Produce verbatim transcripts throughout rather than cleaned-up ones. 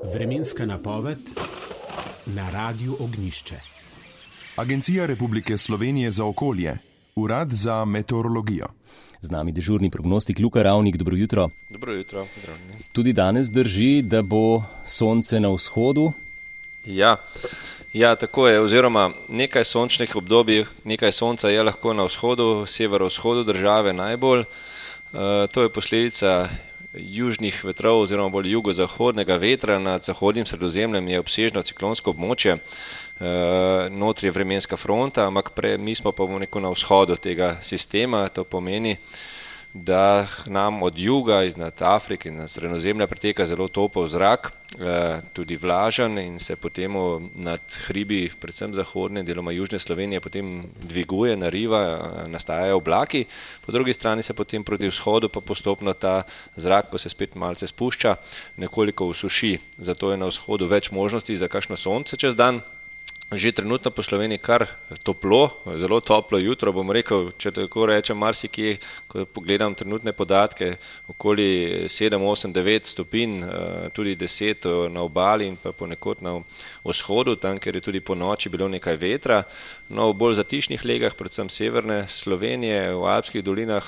Vremenska napoved na Radiu Ognjišče. Agencija Republike Slovenije za okolje, Urad za meteorologijo. Z nami dežurni prognostik Luka Ravnik, dobro jutro. Dobro jutro, pozdravljeni. Tudi danes drži, da bo sonce na vzhodu? Ja, ja, tako je, oziroma nekaj sončnih obdobij, nekaj sonca je lahko na vzhodu, severovzhodu države najbolj. E, to je posledica južnih vetrov oziroma bolj jugozahodnega vetra. Nad zahodnim Sredozemljem je obsežno ciklonsko območje, e, notri je vremenska fronta, ampak pre, mi smo pa neko na vzhodu tega sistema. To pomeni, da nam od juga, iznad Afrike in Sredozemlja preteka zelo topel zrak, e, tudi vlažen, in se potem nad hribi, predvsem zahodne, deloma južne Slovenije, potem dviguje, nariva, nastajajo oblaki. Po drugi strani se potem proti vzhodu pa postopno ta zrak, ko se spet malce spušča, nekoliko usuši. Zato je na vzhodu več možnosti za kakšno sonce čez dan. Že trenutno po Sloveniji kar toplo, zelo toplo jutro, bom rekel, če tako rečem, marsikje, ko pogledam trenutne podatke, okoli sedem, osem, devet stopinj, tudi deset na obali in pa ponekod na vzhodu, tam, kjer je tudi po noči bilo nekaj vetra. No, v bolj zatišnih legah, predvsem severne Slovenije, v alpskih dolinah,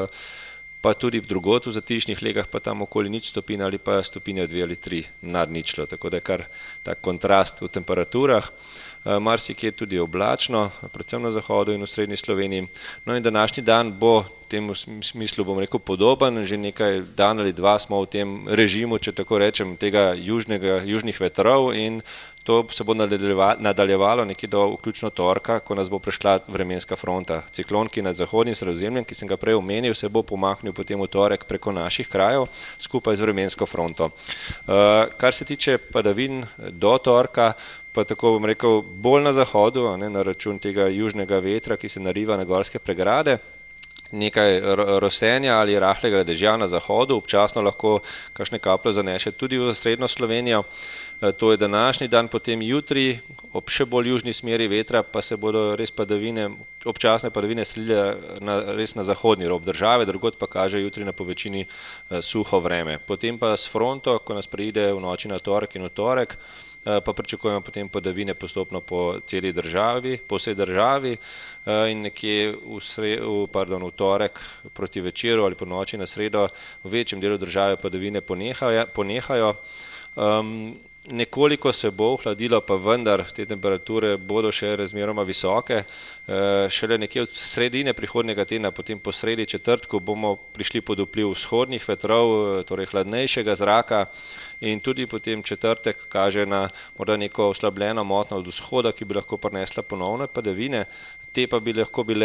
pa tudi drugod v zatišnih legah, pa tam okoli nič stopinj ali pa stopinja dve ali tri nad ničlo, tako da je kar tak kontrast v temperaturah. Marsikje tudi oblačno, predvsem na zahodu in v srednji Sloveniji. No in današnji dan bo v tem smislu, bom rekel, podoben. Že nekaj dan ali dva smo v tem režimu, če tako rečem, tega južnega, južnih vetrov, in to se bo nadaljevalo nekje do vključno torka, ko nas bo prešla vremenska fronta. Ciklon, ki nad zahodnim Sredozemljem, ki sem ga prej omenil, se bo pomahnil potem v torek preko naših krajev skupaj z vremensko fronto. Kar se tiče padavin do torka, pa tako bom rekel, bolj na zahodu, ne, na račun tega južnega vetra, ki se nariva na gorske pregrade, nekaj rosenja ali rahlega dežja na zahodu, občasno lahko kakšne kaplje zanese tudi v srednjo Slovenijo. To je današnji dan, potem jutri, ob še bolj južni smeri vetra, pa se bodo res padavine, občasne padavine selile na, res na zahodni rob države, drugod pa kaže jutri na povečini suho vreme. Potem pa s fronto, ko nas preide v noči na torek in v torek, pa pričakujemo potem padavine postopno po celi državi, po vsej državi, in nekje v, sre, v, pardon, v torek proti večeru ali po noči na sredo v večjem delu države padavine ponehajo. ponehajo. Um, Nekoliko se bo ohladilo, pa vendar te temperature bodo še razmeroma visoke. Šele nekje od sredine prihodnjega tedna, potem po sredi četrtku, bomo prišli pod vpliv vzhodnih vetrov, torej hladnejšega zraka, in tudi potem četrtek kaže na morda neko oslabljeno motnjo od vzhoda, ki bi lahko prinesla ponovne padavine. Te pa bi lahko bile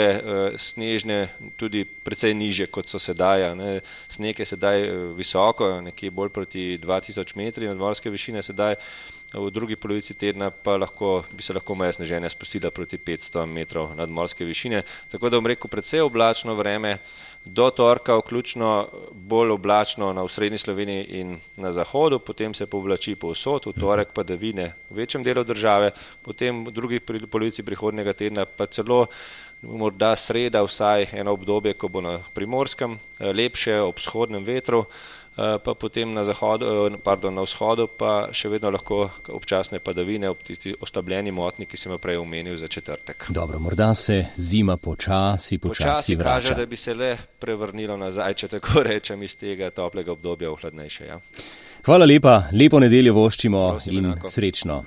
snežne tudi precej nižje, kot so sedaj. Ne. Sneg je sedaj visoko, nekje bolj proti dva tisoč metri nadmorske višine, sedaj v drugi polovici tedna pa lahko, bi se lahko meja sneženja spustila proti petsto metrov nadmorske višine. Tako da bom rekel, precej oblačno vreme, do torka vključno bolj oblačno na srednji Sloveniji in na zahodu, potem se povlači povsod, v torek padavine v večjem delu države, potem v drugi polovici prihodnjega tedna pa celo morda sreda vsaj eno obdobje, ko bo na Primorskem lepše ob vzhodnem vetru, pa potem na zahodu, pardon, na vzhodu pa še vedno lahko občasne padavine ob tisti oslabljeni motnji, ki sem jo prej omenil za četrtek. Dobro, morda se zima počasi, počasi, počasi vrača. Počasi kaže, da bi se le prevrnilo nazaj, če tako rečem, iz tega toplega obdobja v hladnejše. Ja. Hvala lepa, lepo nedeljo voščimo. Prosim, in enako. Srečno.